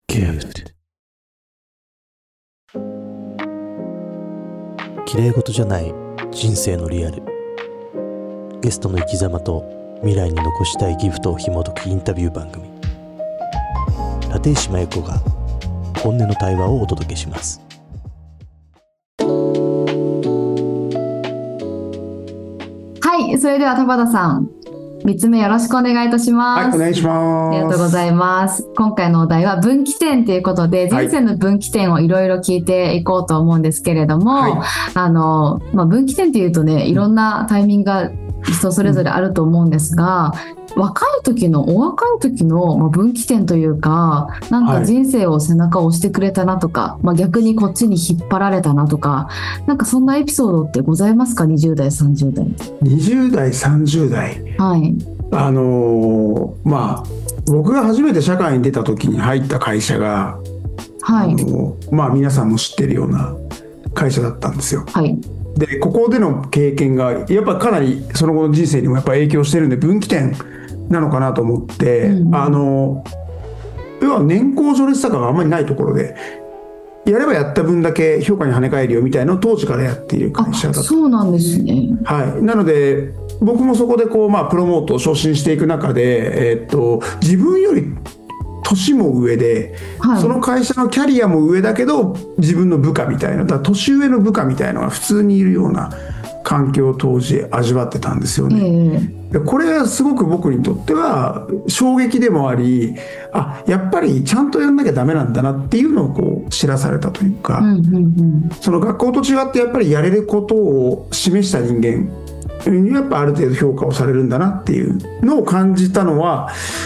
gift。 綺麗事じゃない人生のリアル。ゲストの生き様と未来に残したいギフトを紐解くインタビュー番組。立石麻由子が本音の対話をお届けします。 はい、それでは田畑さん、3つ目よろしくお願いいたします。 はい、お願いします。 ありがとうございます。今回のお題は分岐点ということで、人生の分岐点をいろいろ聞いていこうと思うんですけれども、はい、分岐点というとね、いろんなタイミングが人それぞれあると思うんですが、お若い時の分岐点というか、なんか人生を背中を押してくれたなとか、逆にこっちに引っ張られたなとか、なんかそんなエピソードってございますか？20代30代 20代30代、 はい、 僕が初めて社会に出た時に入った会社が、はい、皆さんも知ってるような会社だったんですよ。はい、でここでの経験がやっぱかなりその後の人生にもやっぱ影響してるんで、分岐点なのかなと思って、要は年功序列とかがあんまりないところで、やればやった分だけ評価に跳ね返るよみたいなのを当時からやっている会社だった。 そうなんですね。 はい、なので僕もそこでプロモートを昇進していく中で、自分より年も上で、はい、その会社のキャリアも上だけど自分の部下みたいな、だから年上の部下みたいなのが普通にいるような環境を当時味わってたんですよね。でこれはすごく僕にとっては衝撃でもあり、やっぱりちゃんとやんなきゃダメなんだなっていうのを知らされたというか、その学校と違ってやっぱりやれることを示した人間にやっぱある程度評価をされるんだなっていうのを感じたのは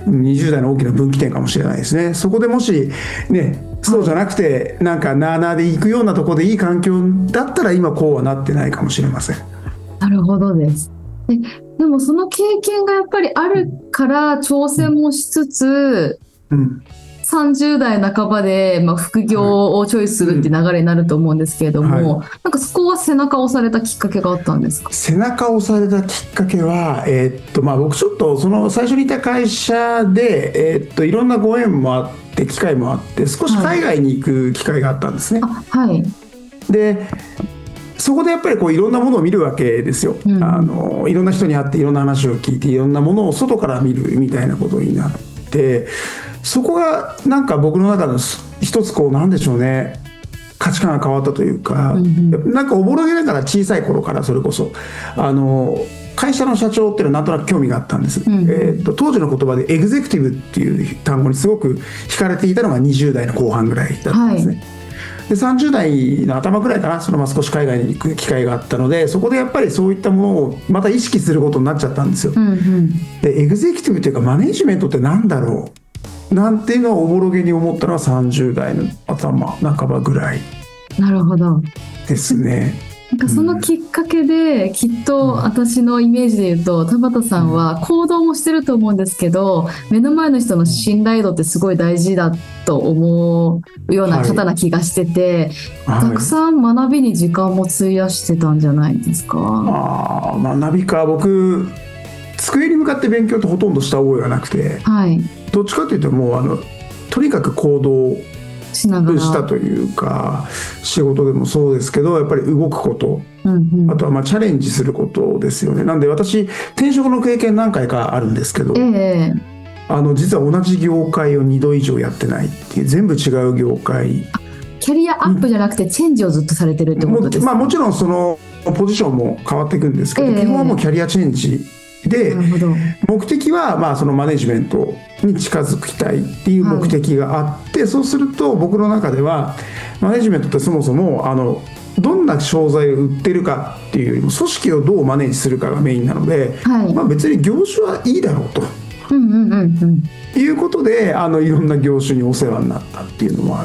20代の大きな分岐点かもしれないですね。そこでもしね、そうじゃなくてなんかなあなあで行くようなところでいい環境だったら今こうはなってないかもしれません。 なるほどです。でもその経験がやっぱりあるから挑戦もしつつ、30代半ばで、副業をチョイスするって流れになると思うんですけれども、なんかそこは背中を押されたきっかけがあったんですか？ 背中を押されたきっかけは、僕ちょっとその最初にいた会社で、いろんなご縁もあって機会もあって少し海外に行く機会があったんですね。でそこでやっぱりいろんなものを見るわけですよ。いろんな人に会っていろんな話を聞いていろんなものを外から見るみたいなことになって、そこがなんか僕の中の一つなんでしょうね、価値観が変わったというか、なんかおぼろげながら小さい頃からそれこそ会社の社長っていうのはなんとなく興味があったんです。当時の言葉でエグゼクティブっていう単語にすごく惹かれていたのが20代の後半ぐらいだったんですね。で30代の頭ぐらいかな、少し海外に行く機会があったので、そこでやっぱりそういったものをまた意識することになっちゃったんですよ。でエグゼクティブというかマネジメントってなんだろうなんていうのをおぼろげに思ったのは30代の頭半ばぐらい。 なるほどですね。 なんかそのきっかけで、きっと私のイメージで言うと田畑さんは行動もしてると思うんですけど、目の前の人の信頼度ってすごい大事だと思うような方な気がしてて、たくさん学びに時間も費やしてたんじゃないですか？ 学びか。僕机に向かって勉強ってほとんどした覚えがなくて、どっちかというともうとにかく行動したというか、仕事でもそうですけどやっぱり動くこと、あとはチャレンジすることですよね。なんで私転職の経験何回かあるんですけど、実は同じ業界を2度以上やってないっていう、全部違う業界。 キャリアアップじゃなくてチェンジをずっとされてるってことですか？ もちろんそのポジションも変わっていくんですけど、基本はもうキャリアチェンジで、目的はそのマネジメントに近づきたいっていう目的があって、そうすると僕の中ではマネジメントってそもそもどんな商材を売ってるかっていうよりも組織をどうマネージするかがメインなので、別に業種はいいだろうということでいろんな業種にお世話になったっていうのもあって、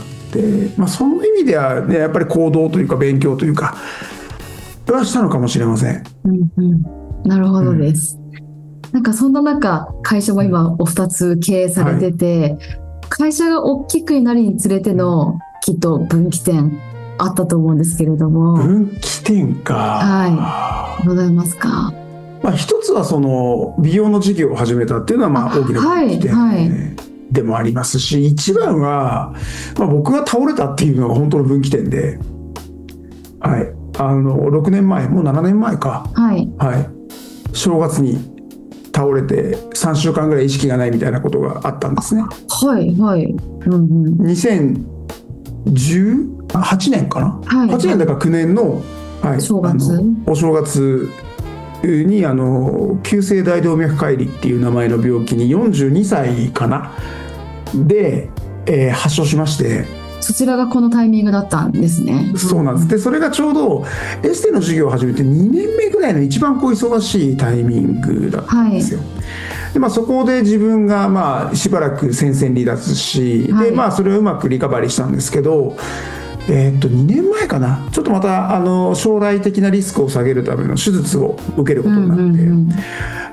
その意味では、ね、やっぱり行動というか勉強というかはしたのかもしれません。 なるほどです。なんかそんな中会社も今お2つ経営されてて、会社が大きくなるにつれてのきっと分岐点あったと思うんですけれども。 分岐点か。 ございますか？ 一つはその美容の事業を始めたっていうのは大きな分岐点、 でもありますし、一番は、僕が倒れたっていうのが本当の分岐点で、はい、6年前、もう7年前か、 はいはい、正月に倒れて3週間ぐらい意識がないみたいなことがあったんですね。 はいはい、 2018年かな、はい、8年だから9年の、はい、お正月に急性大動脈解離っていう名前の病気に42歳かなで、発症しまして、 そちらがこのタイミングだったんですね。 そうなんです。でそれがちょうどエステの授業を始めて2年目ぐらいの一番忙しいタイミングだったんですよ。はい、でそこで自分がしばらく戦線離脱し、はい、でそれをうまくリカバリーしたんですけど、2年前かな、ちょっとまた将来的なリスクを下げるための手術を受けることになって、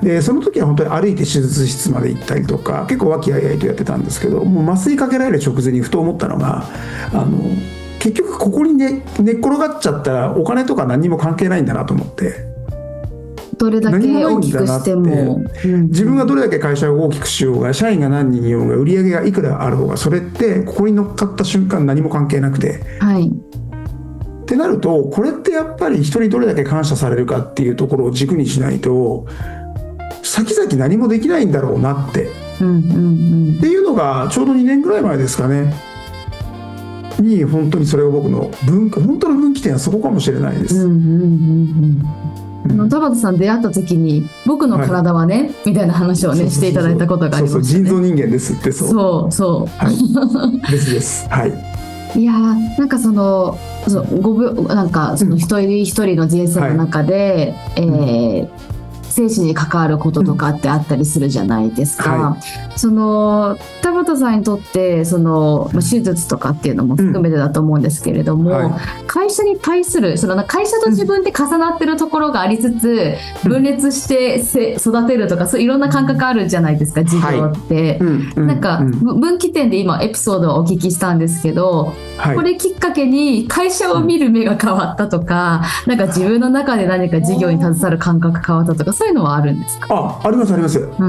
でその時は本当に歩いて手術室まで行ったりとか結構和気あいあいとやってたんですけど、もう麻酔かけられる直前にふと思ったのが、結局ここに寝っ転がっちゃったらお金とか何も関係ないんだなと思って。 どれだけ大きくしても、 自分がどれだけ会社を大きくしようが、社員が何人いようが、売り上げがいくらあろうが、それってここに乗っかった瞬間何も関係なくて、 はい、 ってなると、これってやっぱり人にどれだけ感謝されるかっていうところを軸にしないと先々何もできないんだろうなって、っていうのがちょうど2年ぐらい前ですかねに、本当にそれが僕の本当の分岐点はそこかもしれないです。 田畑さん出会った時に僕の体はね、はい、みたいな話をねしていただいたことがありましたね。 人造人間ですって。 そう、 はい、です、はい、 いやなんかなんかその一人一人の人生の中で、生死に関わることとかってあったりするじゃないですか。はい、田畑さんにとって手術とかっていうのも含めてだと思うんですけれども、はい、会社に対する会社と自分で重なってるところがありつつ、分裂して育てるとか、そういろんな感覚あるじゃないですか、事業って、はい、なんか分岐点で今エピソードをお聞きしたんですけど、はい、これきっかけに会社を見る目が変わったとか、なんか自分の中で何か事業に携わる感覚変わったとか、そういうのはあるんですか？ あります、はい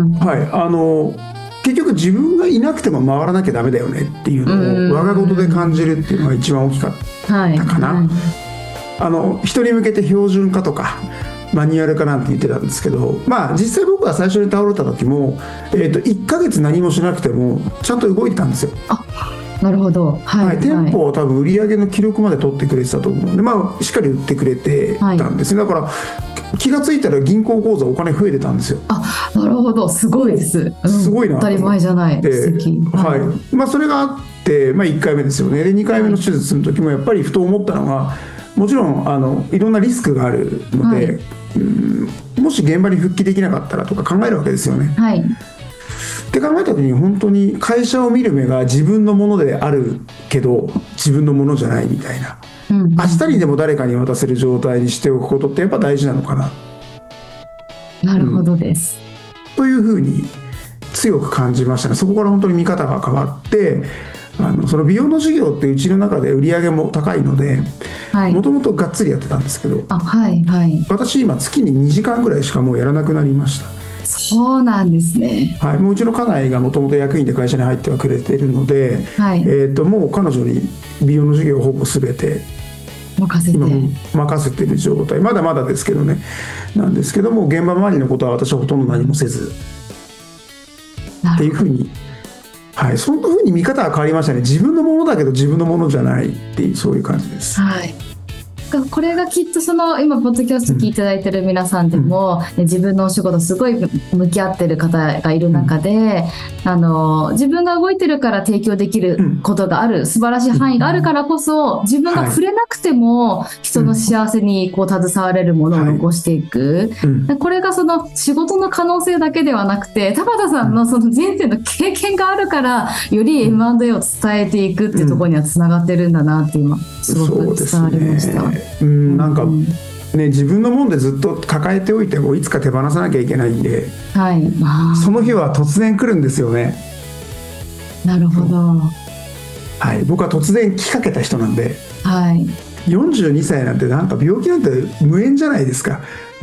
、結局自分がいなくても回らなきゃダメだよねっていうのを我が事で感じるっていうのが一番大きかったかな。人に向けて標準化とかマニュアル化なんて言ってたんですけど、実際僕は最初に倒れた時も、1ヶ月何もしなくてもちゃんと動いてたんですよ。 なるほど、はい、 店舗を多分売り上げの記録まで取ってくれてたと思うので、しっかり売ってくれてたんですね。だから気がついたら銀行口座お金増えてたんですよ。 なるほど、すごいです、 すごいな、 当たり前じゃない、素敵、 はい、それがあって、1回目ですよね。で2回目の手術の時もやっぱりふと思ったのが、もちろんいろんなリスクがあるので、もし現場に復帰できなかったらとか考えるわけですよね。 はい、 って考えた時に、本当に会社を見る目が自分のものであるけど自分のものじゃないみたいな、明日にでも誰かに渡せる状態にしておくことってやっぱ大事なのかな。 なるほどです、 というふうに強く感じましたね。そこから本当に見方が変わって、その美容の事業ってうちの中で売り上げも高いので、もともとがっつりやってたんですけど、私今月に2時間ぐらいしかもうやらなくなりました。 そうなんですね。 はい、もううちの家内がもともと役員で会社に入ってはくれているので、もう彼女に美容の事業をほぼ全て任せている状態、まだまだですけどね、なんですけども、現場周りのことは私はほとんど何もせずっていうふうに、そんなふうに見方が変わりましたね。自分のものだけど自分のものじゃないっていう、そういう感じです。 これがきっと今ポッドキャスト聞いていただいてる皆さんでも、自分のお仕事すごい向き合ってる方がいる中で、自分が動いてるから提供できることがある、素晴らしい範囲があるからこそ、自分が触れなくても人の幸せに携われるものを残していく、これが仕事の可能性だけではなくて、田畑さんの人生の経験があるからより M&A を伝えていくっていうところにはつながってるんだなって今すごく伝わりました。 なんかね、自分のもんでずっと抱えておいてもいつか手放さなきゃいけないんで、その日は突然来るんですよね。 なるほど、 僕は突然来かけた人なんで、42歳なんてなんか病気なんて無縁じゃないですか。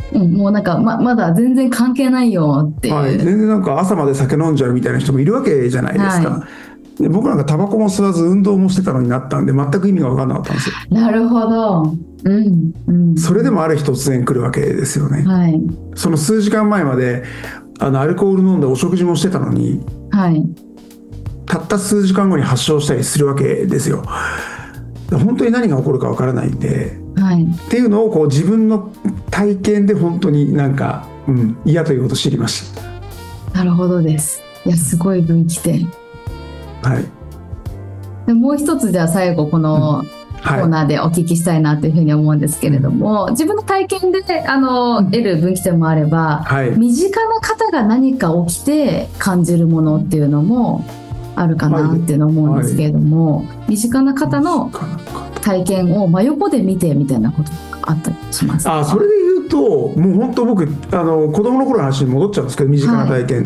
もうなんか まだ全然関係ないよっていう、 はい、全然なんか朝まで酒飲んじゃうみたいな人もいるわけじゃないですか、で僕なんかタバコも吸わず運動もしてたのになったんで全く意味が分からなかったんですよ。 なるほど、 それでもある日突然来るわけですよね、その数時間前までアルコール飲んでお食事もしてたのに、たった数時間後に発症したりするわけですよ。本当に何が起こるか分からないんで、っていうのをこう自分の体験で本当になんか、嫌ということを知りました。 なるほどです。いや、すごい分岐点。でもう一つ、じゃあ最後このコーナーでお聞きしたいなというふうに思うんですけれども、自分の体験で得る分岐点もあれば、身近な方が何か起きて感じるものっていうのもあるかなっていうのを思うんですけれども、身近な方の体験を真横で見てみたいなことがあったりしますか？ それで言うと、もう本当僕子供の頃の話に戻っちゃうんですけど、身近な体験って、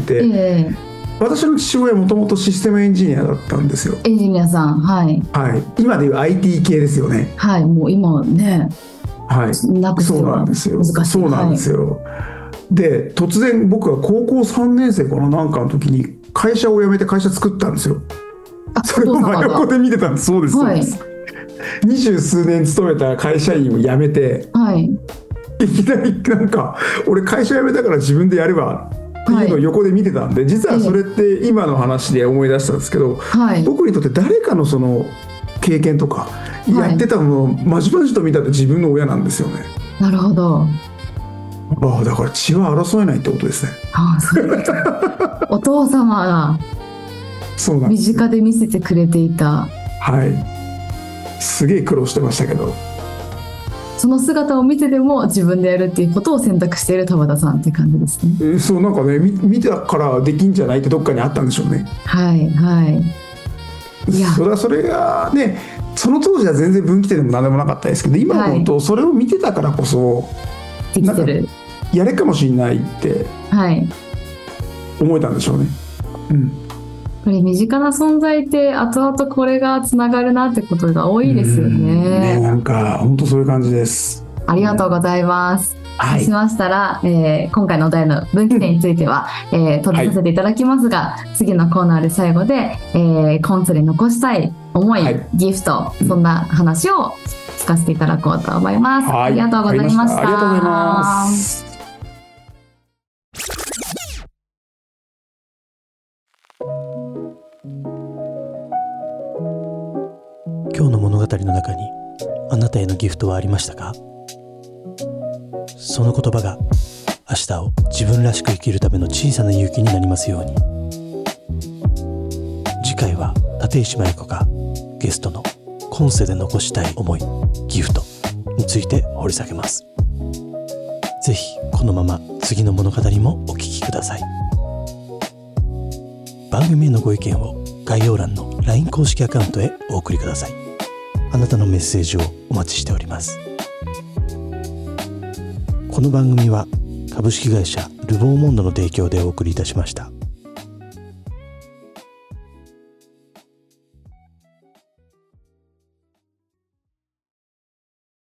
私の父親もともとシステムエンジニアだったんですよ。 エンジニアさん、 今でいう IT 系ですよね。 もう今ね、なくしては難しい。 そうなんですよ。で、突然僕は高校3年生かな、なんかの時に会社を辞めて会社作ったんですよ。それを真横で見てたんです。そうです、そうです。20数年勤めた会社員を辞めて、いきなりなんか俺会社辞めたから自分でやればっていうのを横で見てたんで、実はそれって今の話で思い出したんですけど、僕にとって誰かのその経験とかやってたのをまじまじと見たって自分の親なんですよね。 なるほど。 だから血は争えないってことですね。 そういうこと。お父様が身近で見せてくれていた。すげえ苦労してましたけど、その姿を見てでも自分でやるっていうことを選択している田畑さんって感じですね。 そう、なんかね、見てたからできんじゃないってどっかにあったんでしょうね。いや、それがね、その当時は全然分岐点でも何でもなかったですけど、今思うとそれを見てたからこそ、なんかやれかもしれないって思えたんでしょうね。 これ身近な存在って後々これがつながるなってことが多いですよね。 なんか本当そういう感じです。 ありがとうございます。そうしましたら、今回のお題の分岐点については、取りさせていただきますが、次のコーナーで最後で、今世に残したい思い、ギフト、そんな話を聞かせていただこうと思います。ありがとうございました。 ありがとうございます。 今日の物語の中にあなたへのギフトはありましたか？その言葉が明日を自分らしく生きるための小さな勇気になりますように。次回は立石麻衣子がゲストの今世で残したい思い、ギフトについて掘り下げます。ぜひこのまま次の物語もお聞きください。番組へのご意見を概要欄の LINE 公式アカウントへお送りください。あなたのメッセージをお待ちしております。この番組は株式会社ルボーモンドの提供でお送りいたしました。